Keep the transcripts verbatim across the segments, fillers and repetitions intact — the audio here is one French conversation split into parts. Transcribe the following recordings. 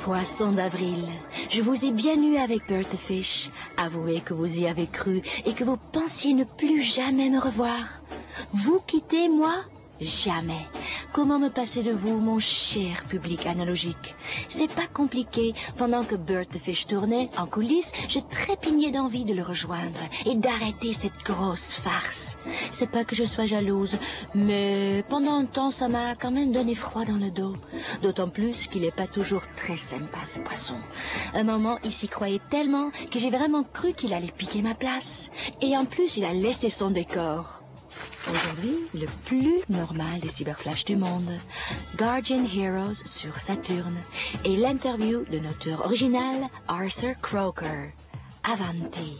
Poisson d'avril, je vous ai bien eu avec Bertha Fish. Avouez que vous y avez cru et que vous pensiez ne plus jamais me revoir. Vous quitter, moi? Jamais. Comment me passer de vous, mon cher public analogique? C'est pas compliqué. Pendant que Bertha Fish tournait en coulisses, je trépignais d'envie de le rejoindre et d'arrêter cette grosse farce. C'est pas que je sois jalouse, mais pendant un temps, ça m'a quand même donné froid dans le dos. D'autant plus qu'il est pas toujours très sympa, ce poisson. Un moment, il s'y croyait tellement que j'ai vraiment cru qu'il allait piquer ma place. Et en plus, il a laissé son décor. Aujourd'hui, le plus normal des cyberflash du monde, Guardian Heroes sur Saturne, et l'interview de notre auteur original, Arthur Croker. Avanti!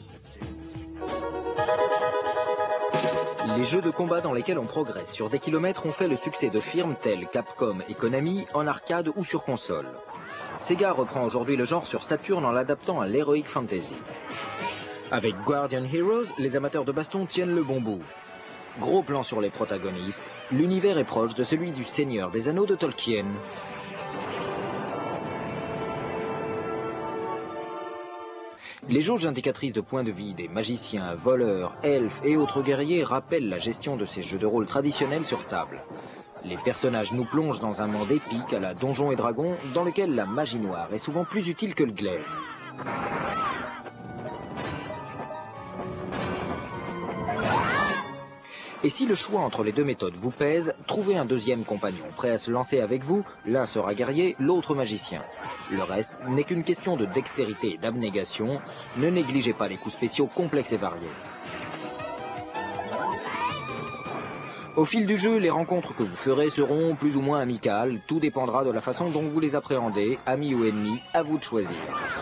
Les jeux de combat dans lesquels on progresse sur des kilomètres ont fait le succès de firmes telles Capcom et Konami en arcade ou sur console. Sega reprend aujourd'hui le genre sur Saturn en l'adaptant à l'Heroic Fantasy. Avec Guardian Heroes, les amateurs de baston tiennent le bon bout. Gros plan sur les protagonistes, l'univers est proche de celui du Seigneur des Anneaux de Tolkien. Les jauges indicatrices de points de vie des magiciens, voleurs, elfes et autres guerriers rappellent la gestion de ces jeux de rôle traditionnels sur table. Les personnages nous plongent dans un monde épique à la Donjons et Dragons, dans lequel la magie noire est souvent plus utile que le glaive. Et si le choix entre les deux méthodes vous pèse, trouvez un deuxième compagnon, prêt à se lancer avec vous, l'un sera guerrier, l'autre magicien. Le reste n'est qu'une question de dextérité et d'abnégation, ne négligez pas les coups spéciaux complexes et variés. Au fil du jeu, les rencontres que vous ferez seront plus ou moins amicales, tout dépendra de la façon dont vous les appréhendez, amis ou ennemis, à vous de choisir.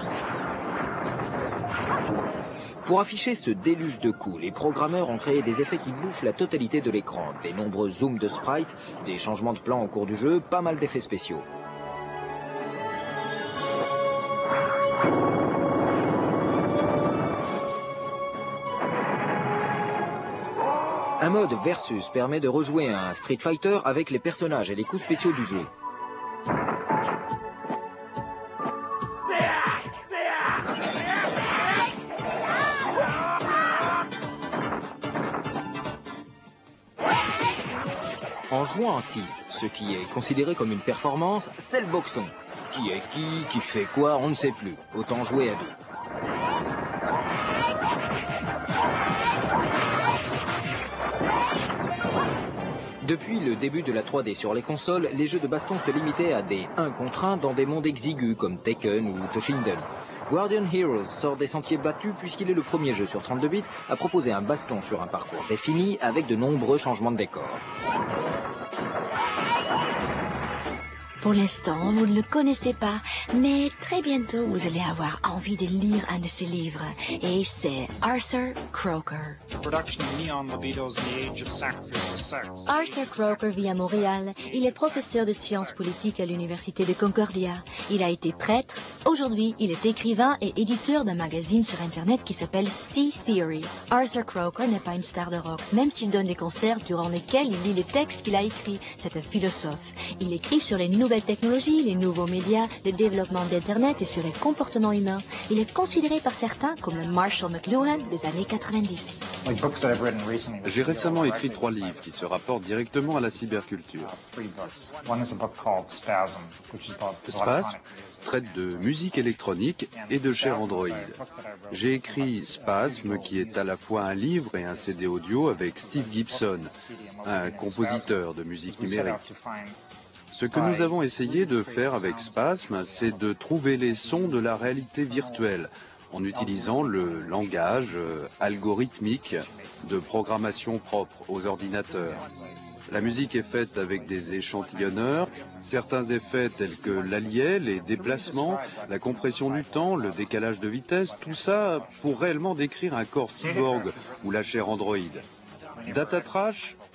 Pour afficher ce déluge de coups, les programmeurs ont créé des effets qui bouffent la totalité de l'écran. Des nombreux zooms de sprites, des changements de plan au cours du jeu, pas mal d'effets spéciaux. Un mode versus permet de rejouer un Street Fighter avec les personnages et les coups spéciaux du jeu. En jouant en six, ce qui est considéré comme une performance, c'est le boxon. Qui est qui, qui fait quoi, on ne sait plus. Autant jouer à deux. Depuis le début de la trois D sur les consoles, les jeux de baston se limitaient à des un contre un dans des mondes exigus comme Tekken ou Toshinden. Guardian Heroes sort des sentiers battus puisqu'il est le premier jeu sur trente-deux bits à proposer un baston sur un parcours défini avec de nombreux changements de décor. Pour l'instant, vous ne le connaissez pas, mais très bientôt, vous allez avoir envie de lire un de ses livres. Et c'est Arthur Croker. Arthur Croker vit à Montréal. Il est professeur de sciences politiques à l'Université de Concordia. Il a été prêtre. Aujourd'hui, il est écrivain et éditeur d'un magazine sur Internet qui s'appelle Sea Theory. Arthur Croker n'est pas une star de rock, même s'il donne des concerts durant lesquels il lit les textes qu'il a écrits. C'est un philosophe. Il écrit sur les nouvelles technologies, les nouveaux médias, le développement d'Internet et sur les comportements humains. Il est considéré par certains comme le Marshall McLuhan des années quatre-vingt-dix. J'ai récemment écrit trois livres qui se rapportent directement à la cyberculture. Spasm traite de musique électronique et de chair Android. J'ai écrit Spasm, qui est à la fois un livre et un C D audio avec Steve Gibson, un compositeur de musique numérique. Ce que nous avons essayé de faire avec Spasm, c'est de trouver les sons de la réalité virtuelle en utilisant le langage algorithmique de programmation propre aux ordinateurs. La musique est faite avec des échantillonneurs, certains effets tels que l'allié, les déplacements, la compression du temps, le décalage de vitesse, tout ça pour réellement décrire un corps cyborg ou la chair Android. Data Trash,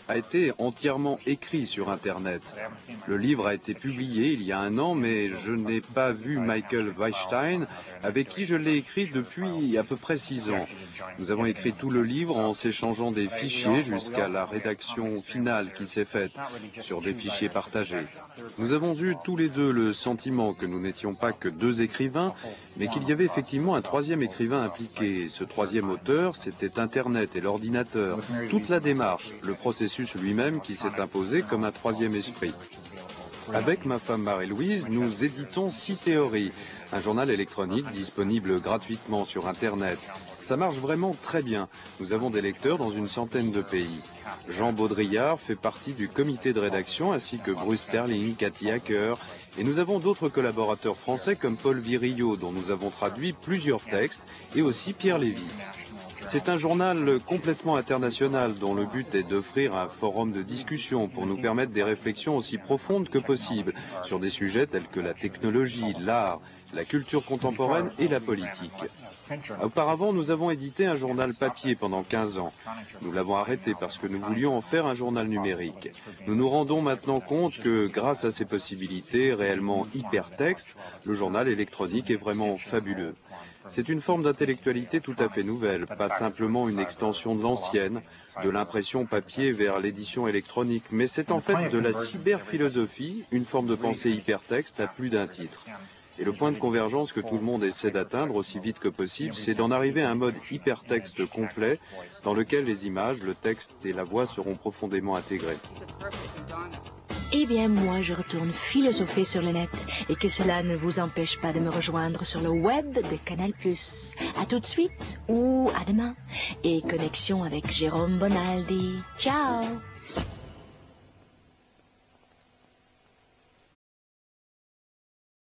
a été entièrement écrit sur Internet. Le livre a été publié il y a un an, mais je n'ai pas vu Michael Weisstein, avec qui je l'ai écrit depuis à peu près six ans. Nous avons écrit tout le livre en s'échangeant des fichiers jusqu'à la rédaction finale qui s'est faite sur des fichiers partagés. Nous avons eu tous les deux le sentiment que nous n'étions pas que deux écrivains, mais qu'il y avait effectivement un troisième écrivain impliqué. Et ce troisième auteur, c'était Internet et l'ordinateur, toute la démarche, le processus lui-même qui s'est imposé comme un troisième esprit. Avec ma femme Marie-Louise, nous éditons C-Theory, un journal électronique disponible gratuitement sur Internet. Ça marche vraiment très bien. Nous avons des lecteurs dans une centaine de pays. Jean Baudrillard fait partie du comité de rédaction, ainsi que Bruce Sterling, Cathy Hacker, et nous avons d'autres collaborateurs français comme Paul Virilio, dont nous avons traduit plusieurs textes, et aussi Pierre Lévy. C'est un journal complètement international dont le but est d'offrir un forum de discussion pour nous permettre des réflexions aussi profondes que possible sur des sujets tels que la technologie, l'art, la culture contemporaine et la politique. Auparavant, nous avons édité un journal papier pendant quinze ans. Nous l'avons arrêté parce que nous voulions en faire un journal numérique. Nous nous rendons maintenant compte que grâce à ces possibilités réellement hypertextes, le journal électronique est vraiment fabuleux. C'est une forme d'intellectualité tout à fait nouvelle, pas simplement une extension de l'ancienne, de l'impression papier vers l'édition électronique, mais c'est en fait de la cyberphilosophie, une forme de pensée hypertexte à plus d'un titre. Et le point de convergence que tout le monde essaie d'atteindre aussi vite que possible, c'est d'en arriver à un mode hypertexte complet dans lequel les images, le texte et la voix seront profondément intégrés. Eh bien, moi, je retourne philosopher sur le net et que cela ne vous empêche pas de me rejoindre sur le web de Canal plus. À tout de suite ou à demain. Et connexion avec Jérôme Bonaldi. Ciao!